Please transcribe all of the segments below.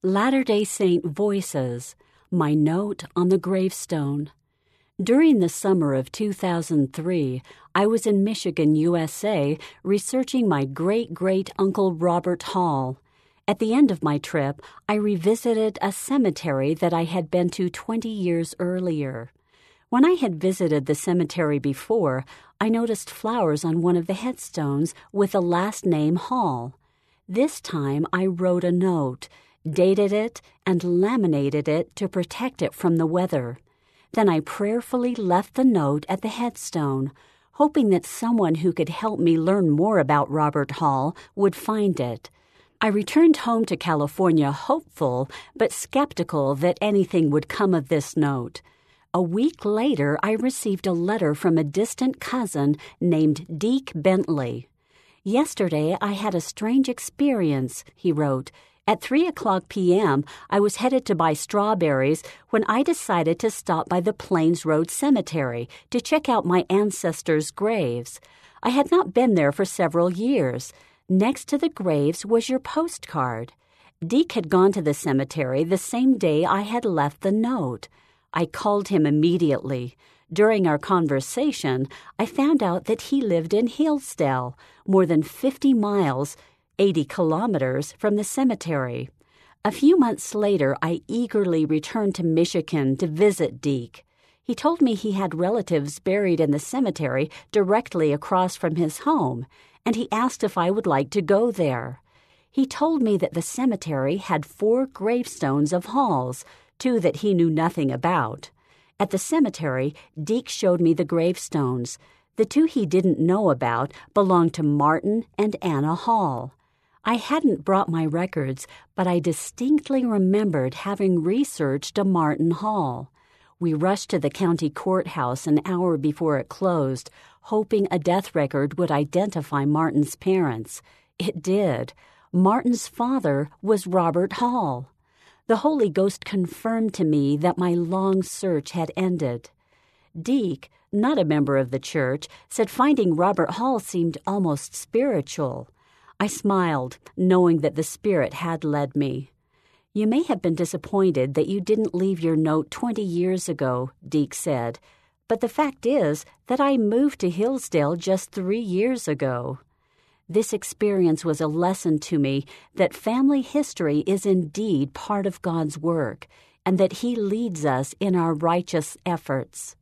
Latter-day Saint Voices, My Note on the Gravestone. During the summer of 2003, I was in Michigan, USA, researching my great-great-uncle Robert Hall. At the end of my trip, I revisited a cemetery that I had been to 20 years earlier. When I had visited the cemetery before, I noticed flowers on one of the headstones with the last name Hall. This time I wrote a note, dated it, and laminated it to protect it from the weather. Then I prayerfully left the note at the headstone, hoping that someone who could help me learn more about Robert Hall would find it. I returned home to California hopeful but skeptical that anything would come of this note. A week later, I received a letter from a distant cousin named Deke Bentley. "Yesterday, I had a strange experience," he wrote. "At 3:00 p.m., I was headed to buy strawberries when I decided to stop by the Plains Road Cemetery to check out my ancestors' graves. I had not been there for several years. Next to the graves was your postcard. Deke had gone to the cemetery the same day I had left the note. I called him immediately. During our conversation, I found out that he lived in Hillsdale, more than 50 miles, 80 kilometers from the cemetery. A few months later, I eagerly returned to Michigan to visit Deke. He told me he had relatives buried in the cemetery directly across from his home, and he asked if I would like to go there. He told me that the cemetery had 4 gravestones of Hall's, 2 that he knew nothing about. At the cemetery, Deke showed me the gravestones. The 2 he didn't know about belonged to Martin and Anna Hall. I hadn't brought my records, but I distinctly remembered having researched a Martin Hall. We rushed to the county courthouse an hour before it closed, hoping a death record would identify Martin's parents. It did. Martin's father was Robert Hall. The Holy Ghost confirmed to me that my long search had ended. Deke, not a member of the church, said finding Robert Hall seemed almost spiritual. I smiled, knowing that the Spirit had led me. "You may have been disappointed that you didn't leave your note 20 years ago," Deke said, "but the fact is that I moved to Hillsdale just 3 years ago." This experience was a lesson to me that family history is indeed part of God's work, and that He leads us in our righteous efforts.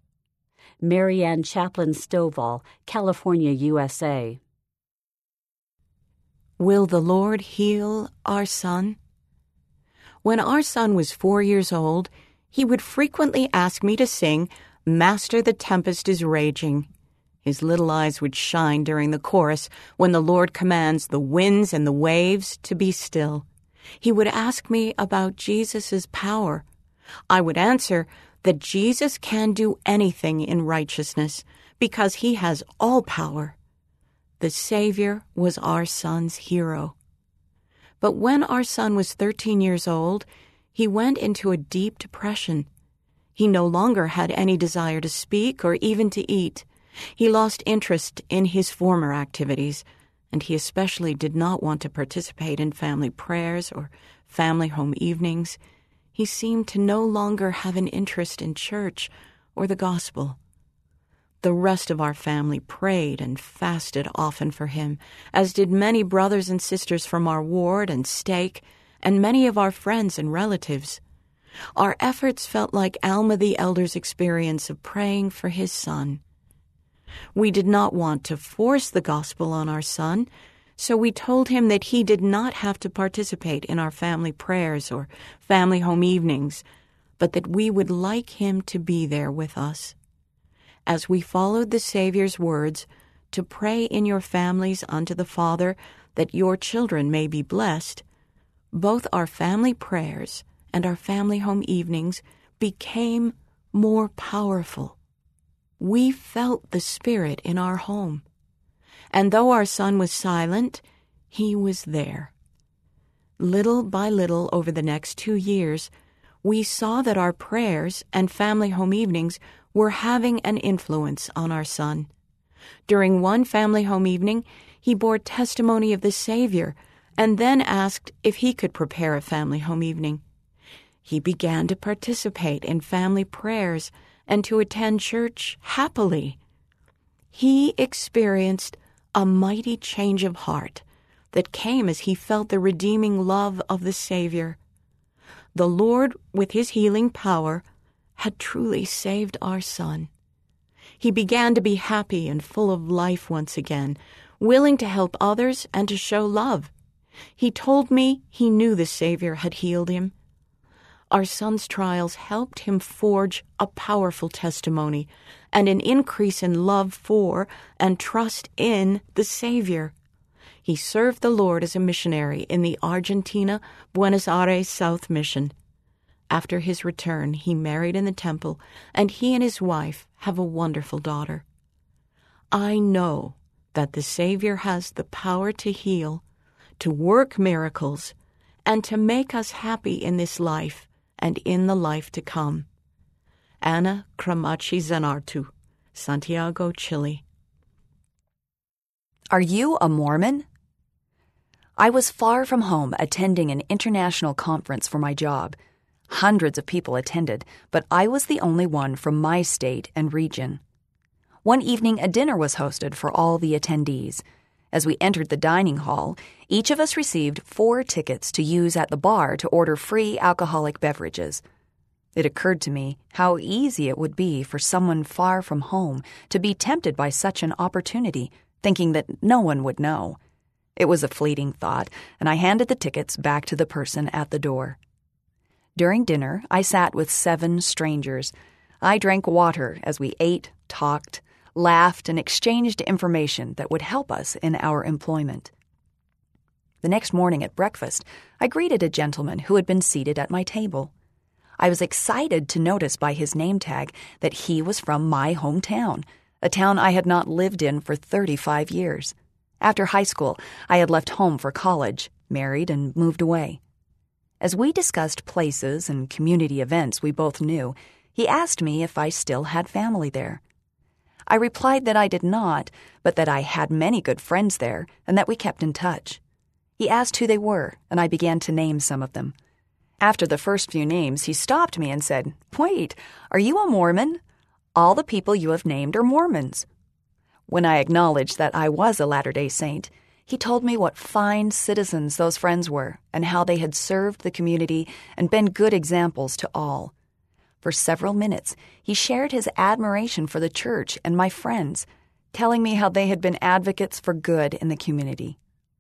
Mary Ann Chaplin Stovall, California, USA. Will the Lord heal our son? When our son was 4 years old, he would frequently ask me to sing, "Master, the tempest is raging." His little eyes would shine during the chorus when the Lord commands the winds and the waves to be still. He would ask me about Jesus' power. I would answer that Jesus can do anything in righteousness because He has all power. The Savior was our son's hero. But when our son was 13 years old, he went into a deep depression. He no longer had any desire to speak or even to eat. He lost interest in his former activities, and he especially did not want to participate in family prayers or family home evenings. He seemed to no longer have an interest in church or the gospel. The rest of our family prayed and fasted often for him, as did many brothers and sisters from our ward and stake, and many of our friends and relatives. Our efforts felt like Alma the Elder's experience of praying for his son. We did not want to force the gospel on our son, so we told him that he did not have to participate in our family prayers or family home evenings, but that we would like him to be there with us. As we followed the Savior's words to pray in your families unto the Father that your children may be blessed, both our family prayers and our family home evenings became more powerful. We felt the Spirit in our home. And though our son was silent, he was there. Little by little over the next 2 years, we saw that our prayers and family home evenings were having an influence on our son. During one family home evening, he bore testimony of the Savior and then asked if he could prepare a family home evening. He began to participate in family prayers and to attend church happily. He experienced a mighty change of heart that came as he felt the redeeming love of the Savior. The Lord, with his healing power, had truly saved our son. He began to be happy and full of life once again, willing to help others and to show love. He told me he knew the Savior had healed him. Our son's trials helped him forge a powerful testimony and an increase in love for and trust in the Savior. He served the Lord as a missionary in the Argentina, Buenos Aires South Mission. After his return, he married in the temple, and he and his wife have a wonderful daughter. I know that the Savior has the power to heal, to work miracles, and to make us happy in this life and in the life to come. Ana Cramachi Zanartu, Santiago, Chile. Are you a Mormon? I was far from home attending an international conference for my job. Hundreds of people attended, but I was the only one from my state and region. One evening, a dinner was hosted for all the attendees. As we entered the dining hall, each of us received 4 tickets to use at the bar to order free alcoholic beverages. It occurred to me how easy it would be for someone far from home to be tempted by such an opportunity, thinking that no one would know. It was a fleeting thought, and I handed the tickets back to the person at the door. During dinner, I sat with 7 strangers. I drank water as we ate, talked, laughed, and exchanged information that would help us in our employment. The next morning at breakfast, I greeted a gentleman who had been seated at my table. I was excited to notice by his name tag that he was from my hometown, a town I had not lived in for 35 years. After high school, I had left home for college, married, and moved away. As we discussed places and community events we both knew, he asked me if I still had family there. I replied that I did not, but that I had many good friends there and that we kept in touch. He asked who they were, and I began to name some of them. After the first few names, he stopped me and said, "Wait, are you a Mormon? All the people you have named are Mormons." When I acknowledged that I was a Latter-day Saint, he told me what fine citizens those friends were and how they had served the community and been good examples to all. For several minutes, he shared his admiration for the church and my friends, telling me how they had been advocates for good in the community.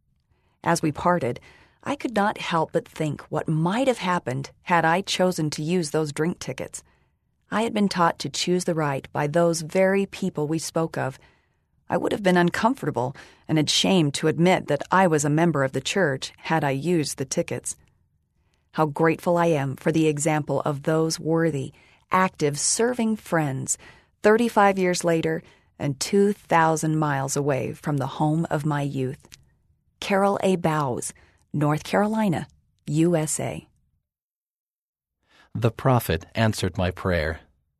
As we parted, I could not help but think what might have happened had I chosen to use those drink tickets. I had been taught to choose the right by those very people we spoke of. I would have been uncomfortable and ashamed to admit that I was a member of the church had I used the tickets. How grateful I am for the example of those worthy, active, serving friends 35 years later and 2,000 miles away from the home of my youth. Carol A. Bowes, North Carolina, USA. The prophet answered my prayer.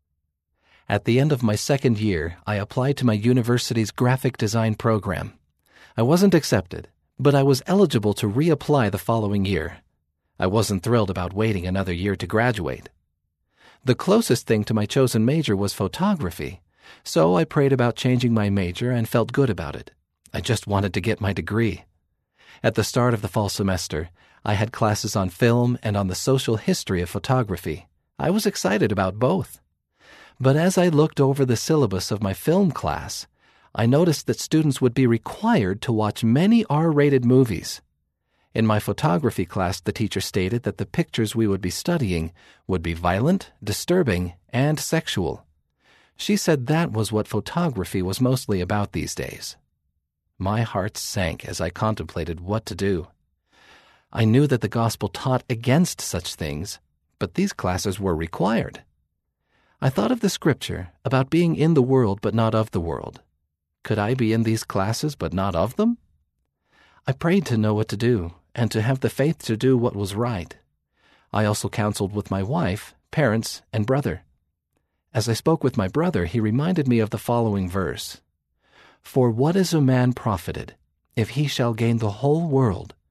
At the end of my second year, I applied to my university's graphic design program. I wasn't accepted, but I was eligible to reapply the following year. I wasn't thrilled about waiting another year to graduate. The closest thing to my chosen major was photography, so I prayed about changing my major and felt good about it. I just wanted to get my degree. At the start of the fall semester, I had classes on film and on the social history of photography. I was excited about both. But as I looked over the syllabus of my film class, I noticed that students would be required to watch many R-rated movies. In my photography class, the teacher stated that the pictures we would be studying would be violent, disturbing, and sexual. She said that was what photography was mostly about these days. My heart sank as I contemplated what to do. I knew that the gospel taught against such things, but these classes were required. I thought of the scripture about being in the world but not of the world. Could I be in these classes but not of them? I prayed to know what to do and to have the faith to do what was right. I also counseled with my wife, parents, and brother. As I spoke with my brother, he reminded me of the following verse. "For what is a man profited, if he shall gain the whole world,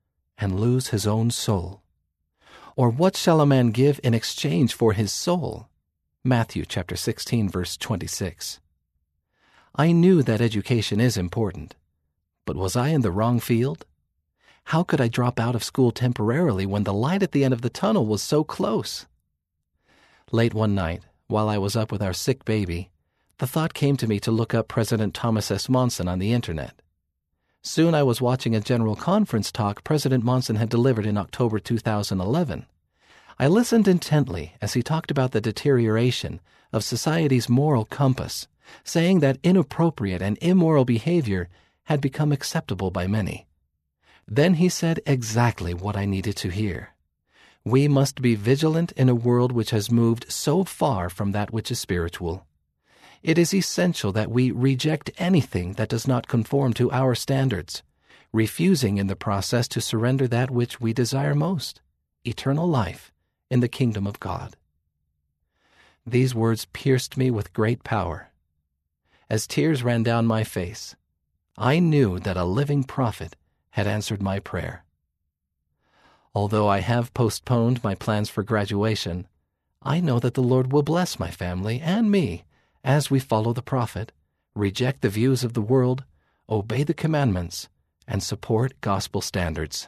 and lose his own soul? Or what shall a man give in exchange for his soul? Matthew chapter 16, verse 26. I knew that education is important, but was I in the wrong field? How could I drop out of school temporarily when the light at the end of the tunnel was so close? Late one night, while I was up with our sick baby, the thought came to me to look up President Thomas S. Monson on the internet. Soon I was watching a general conference talk President Monson had delivered in October 2011. I listened intently as he talked about the deterioration of society's moral compass, saying that inappropriate and immoral behavior had become acceptable by many. Then he said exactly what I needed to hear. We must be vigilant in a world which has moved so far from that which is spiritual. It is essential that we reject anything that does not conform to our standards, refusing in the process to surrender that which we desire most, eternal life in the kingdom of God. These words pierced me with great power. As tears ran down my face, I knew that a living prophet had answered my prayer. Although I have postponed my plans for graduation, I know that the Lord will bless my family and me as we follow the prophet, reject the views of the world, obey the commandments, and support gospel standards.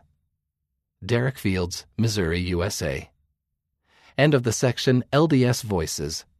Derek Fields, Missouri, USA. End of the section LDS Voices.